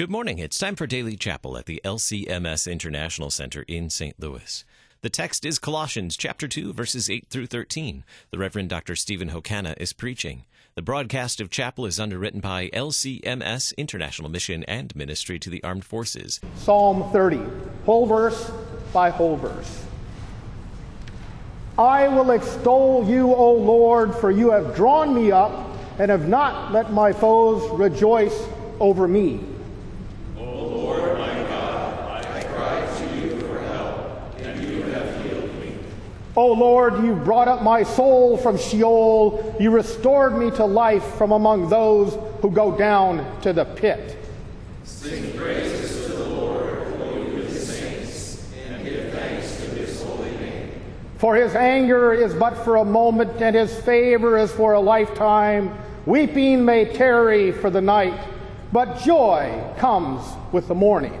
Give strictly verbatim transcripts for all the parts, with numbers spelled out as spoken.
Good morning. It's time for Daily Chapel at the L C M S International Center in Saint Louis. The text is Colossians chapter two, verses eight through thirteen. The Reverend Doctor Stephen Hokana is preaching. The broadcast of chapel is underwritten by L C M S International Mission and Ministry to the Armed Forces. Psalm thirty, whole verse by whole verse. I will extol you, O Lord, for you have drawn me up and have not let my foes rejoice over me. O Lord, you brought up my soul from Sheol. You restored me to life from among those who go down to the pit. Sing praises to the Lord, O you his saints, and give thanks to his holy name. For his anger is but for a moment, and his favor is for a lifetime. Weeping may tarry for the night, but joy comes with the morning.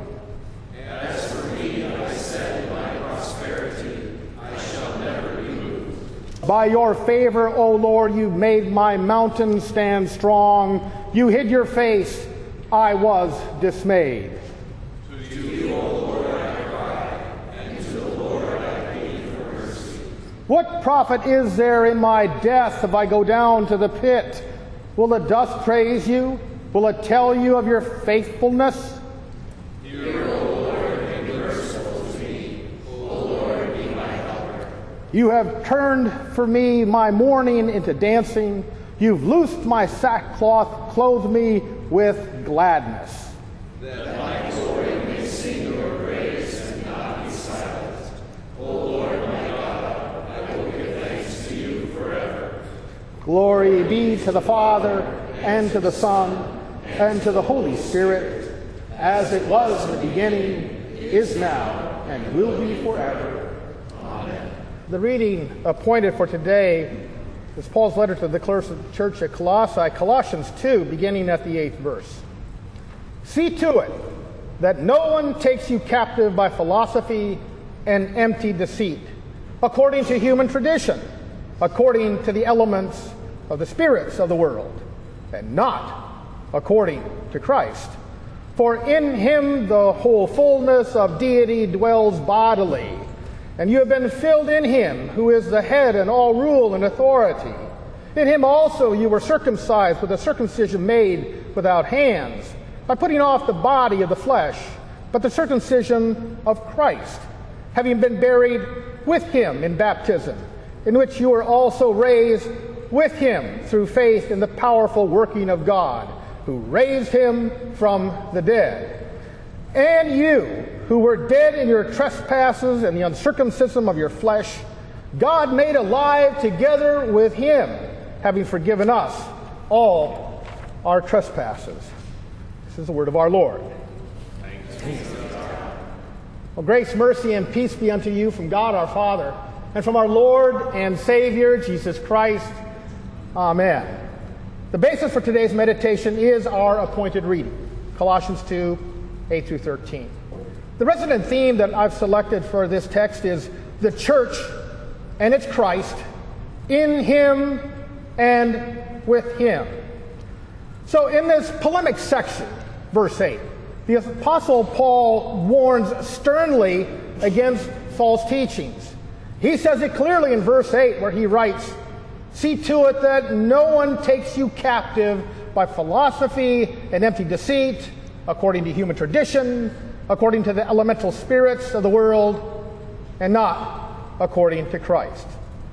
As for me, I said in my prosperity, I shall never be moved. By your favor, O Lord, you made my mountain stand strong. You hid your face, I was dismayed. To you, O Lord, I cry, and to the Lord I plead for mercy. What profit is there in my death if I go down to the pit? Will the dust praise you? Will it tell you of your faithfulness? Hear, O Lord, and be merciful to me. O Lord, be my helper. You have turned for me my mourning into dancing. You've loosed my sackcloth, clothed me with gladness. That my glory may sing your praise and not be silenced. O Lord, my God, I will give thanks to you forever. Glory be to the Father, and to the Son, and to the Holy Spirit, as it was in the beginning, is now, and will be forever. Amen. The reading appointed for today is Paul's letter to the church at Colossae, Colossians two, beginning at the eighth verse. See to it that no one takes you captive by philosophy and empty deceit, according to human tradition, according to the elements of the spirits of the world, and not according to Christ. For in him the whole fullness of deity dwells bodily, and you have been filled in him, who is the head in all rule and authority. In him also you were circumcised with a circumcision made without hands, by putting off the body of the flesh, but the circumcision of Christ, having been buried with him in baptism, in which you were also raised with him through faith in the powerful working of God, who raised him from the dead. And you, who were dead in your trespasses and the uncircumcision of your flesh, God made alive together with him, having forgiven us all our trespasses. This is the word of our Lord. Thanks. Well, grace, mercy, and peace be unto you from God our Father, and from our Lord and Savior, Jesus Christ. Amen. The basis for today's meditation is our appointed reading, Colossians two, eight through thirteen. The resident theme that I've selected for this text is the church and its Christ, in him and with him. So in this polemic section, verse eight, the Apostle Paul warns sternly against false teachings. He says it clearly in verse eight, where he writes, see to it that no one takes you captive by philosophy and empty deceit, according to human tradition, according to the elemental spirits of the world, and not according to Christ.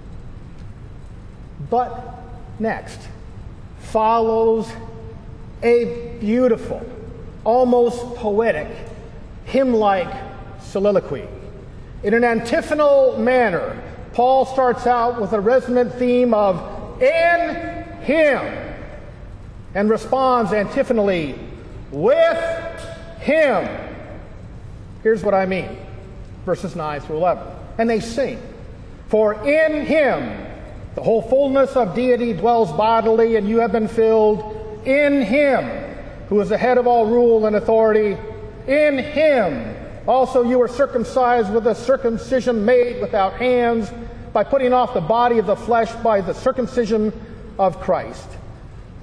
But next follows a beautiful, almost poetic, hymn-like soliloquy. In an antiphonal manner, Paul starts out with a resonant theme of in him, and responds antiphonally with him. Here's what I mean. Verses nine through eleven. And they sing, for in him the whole fullness of deity dwells bodily, and you have been filled in him, who is the head of all rule and authority. In him also you were circumcised with a circumcision made without hands, by putting off the body of the flesh by the circumcision of Christ.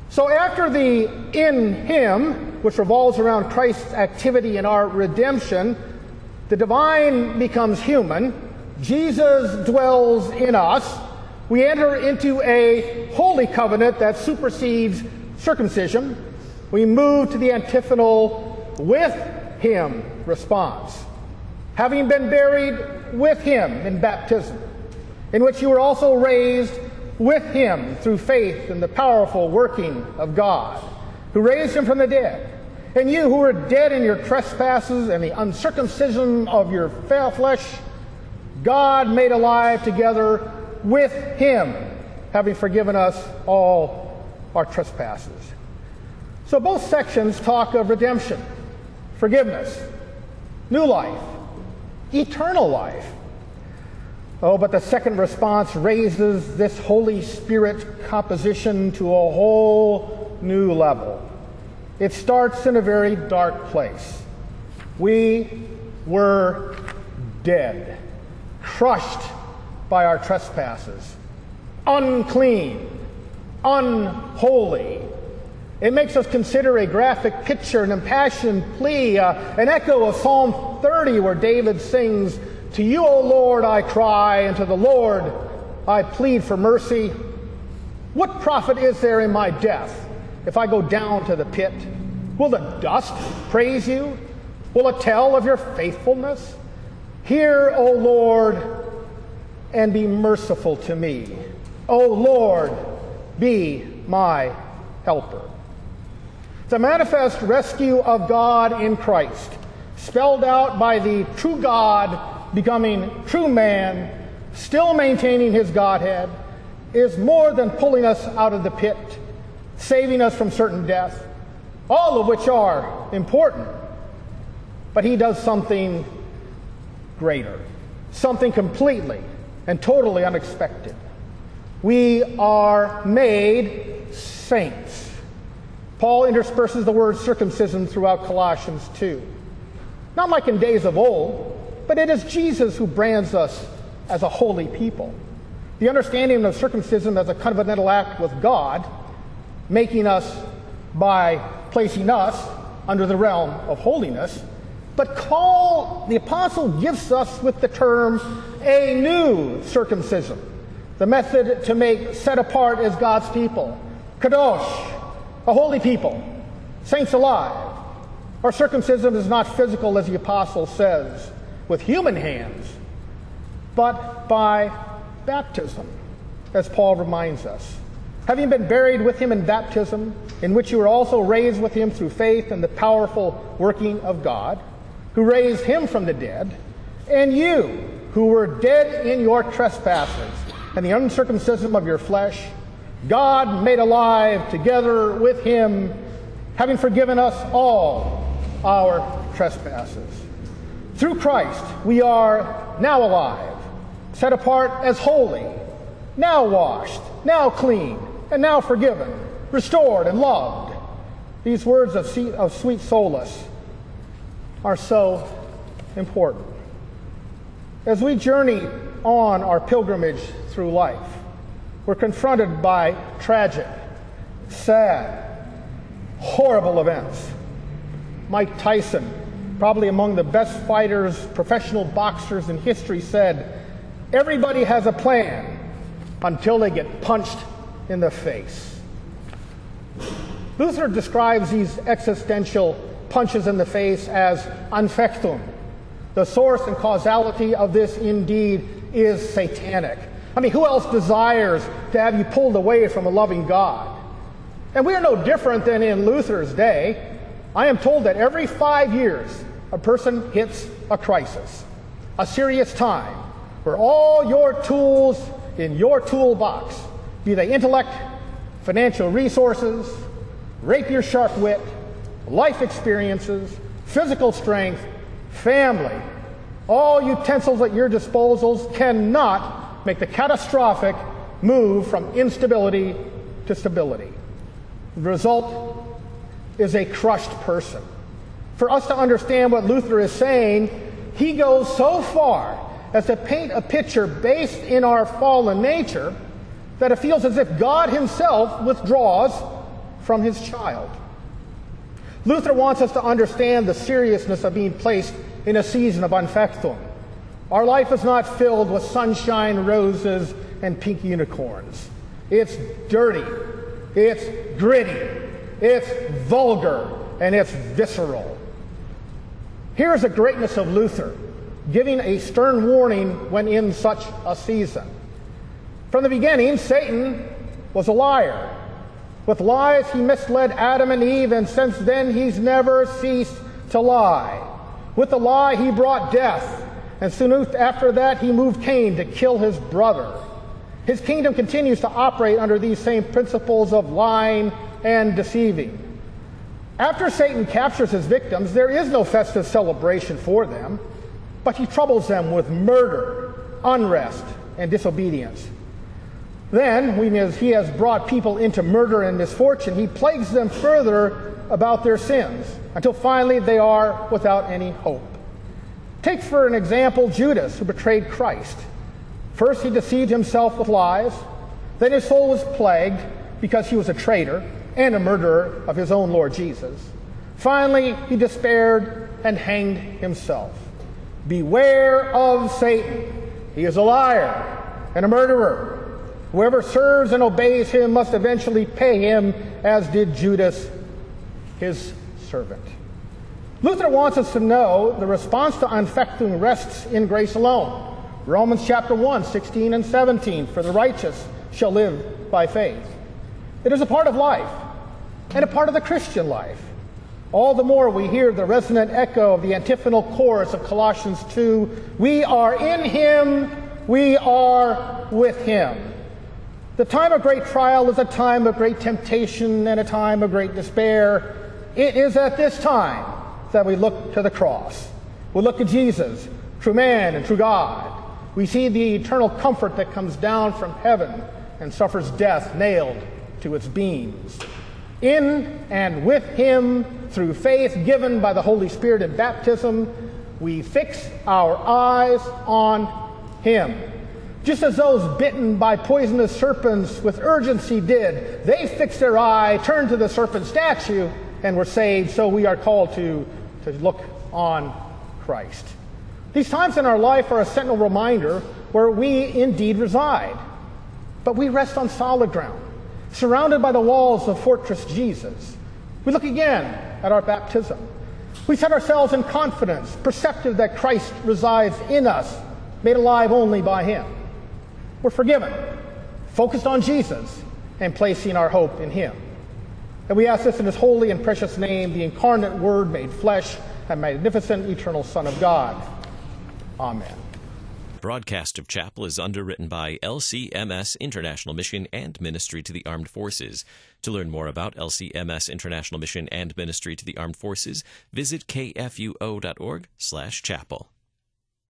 So after the in him, which revolves around Christ's activity in our redemption, the divine becomes human, Jesus dwells in us, we enter into a holy covenant that supersedes circumcision. We move to the antiphonal with him response. Having been buried with him in baptism, in which you were also raised with him through faith in the powerful working of God, who raised him from the dead. And you who were dead in your trespasses and the uncircumcision of your flesh, God made alive together with him, having forgiven us all our trespasses. So both sections talk of redemption, forgiveness, new life, eternal life. Oh, but the second response raises this Holy Spirit composition to a whole new level. It starts in a very dark place. We were dead, crushed by our trespasses, unclean, unholy. It makes us consider a graphic picture, an impassioned plea, uh, an echo of Psalm thirty, where David sings, "To you, O Lord, I cry, and to the Lord I plead for mercy. What profit is there in my death if I go down to the pit? Will the dust praise you? Will it tell of your faithfulness? Hear, O Lord, and be merciful to me. O Lord, be my helper." The manifest rescue of God in Christ, spelled out by the true God becoming true man, still maintaining his Godhead, is more than pulling us out of the pit, saving us from certain death, all of which are important. But he does something greater, something completely and totally unexpected. We are made saints. Paul intersperses the word circumcision throughout Colossians two. Not like in days of old, but it is Jesus who brands us as a holy people. The understanding of circumcision as a covenantal act with God, making us by placing us under the realm of holiness, but Paul, the apostle, gives us with the term a new circumcision, the method to make set apart as God's people, kadosh, a holy people, saints alive. Our circumcision is not physical, as the apostle says, with human hands, but by baptism, as Paul reminds us. Having been buried with him in baptism, in which you were also raised with him through faith in the powerful working of God, who raised him from the dead, and you, who were dead in your trespasses and the uncircumcision of your flesh, God made alive together with him, having forgiven us all our trespasses. Through Christ, we are now alive, set apart as holy, now washed, now clean, and now forgiven, restored and loved. These words of sweet solace are so important. As we journey on our pilgrimage through life, we're confronted by tragic, sad, horrible events. Mike Tyson, probably among the best fighters, professional boxers in history, said, "Everybody has a plan until they get punched in the face." Luther describes these existential punches in the face as Anfechtung. The source and causality of this indeed is satanic. I mean, who else desires to have you pulled away from a loving God? And we are no different than in Luther's day. I am told that every five years a person hits a crisis, a serious time, where all your tools in your toolbox, be they intellect, financial resources, rapier sharp wit, life experiences, physical strength, family, all utensils at your disposals cannot make the catastrophic move from instability to stability. The result is a crushed person. For us to understand what Luther is saying, he goes so far as to paint a picture based in our fallen nature that it feels as if God himself withdraws from his child. Luther wants us to understand the seriousness of being placed in a season of Anfechtung. Our life is not filled with sunshine, roses, and pink unicorns. It's dirty, it's gritty, it's vulgar, and it's visceral. Here is the greatness of Luther, giving a stern warning when in such a season. From the beginning, Satan was a liar. With lies, he misled Adam and Eve, and since then he's never ceased to lie. With the lie, he brought death, and soon after that, he moved Cain to kill his brother. His kingdom continues to operate under these same principles of lying and deceiving. After Satan captures his victims, there is no festive celebration for them, but he troubles them with murder, unrest, and disobedience. Then, when he has brought people into murder and misfortune, he plagues them further about their sins, until finally they are without any hope. Take for an example Judas, who betrayed Christ. First he deceived himself with lies, then his soul was plagued because he was a traitor and a murderer of his own Lord Jesus. Finally he despaired and hanged himself. Beware of Satan. He is a liar and a murderer. Whoever serves and obeys him must eventually pay him, as did Judas, his servant. Luther wants us to know the response to Anfechtung rests in grace alone. Romans chapter one, sixteen and seventeen, for the righteous shall live by faith. It is a part of life, and a part of the Christian life. All the more we hear the resonant echo of the antiphonal chorus of Colossians two, we are in him, we are with him. The time of great trial is a time of great temptation and a time of great despair. It is at this time that we look to the cross. We look to Jesus, true man and true God. We see the eternal comfort that comes down from heaven and suffers death nailed to its beams. In and with him, through faith given by the Holy Spirit in baptism, we fix our eyes on him. Just as those bitten by poisonous serpents with urgency did, they fixed their eye, turned to the serpent statue, and were saved. So we are called to, to look on Christ. These times in our life are a sentinel reminder where we indeed reside. But we rest on solid ground, surrounded by the walls of Fortress Jesus. We look again at our baptism. We set ourselves in confidence, perceptive that Christ resides in us, made alive only by him. We're forgiven, focused on Jesus, and placing our hope in him. And we ask this in his holy and precious name, the incarnate Word made flesh, and magnificent eternal Son of God. Amen. Broadcast of Chapel is underwritten by L C M S International Mission and Ministry to the Armed Forces. To learn more about L C M S International Mission and Ministry to the Armed Forces, visit kfuo dot org slash chapel.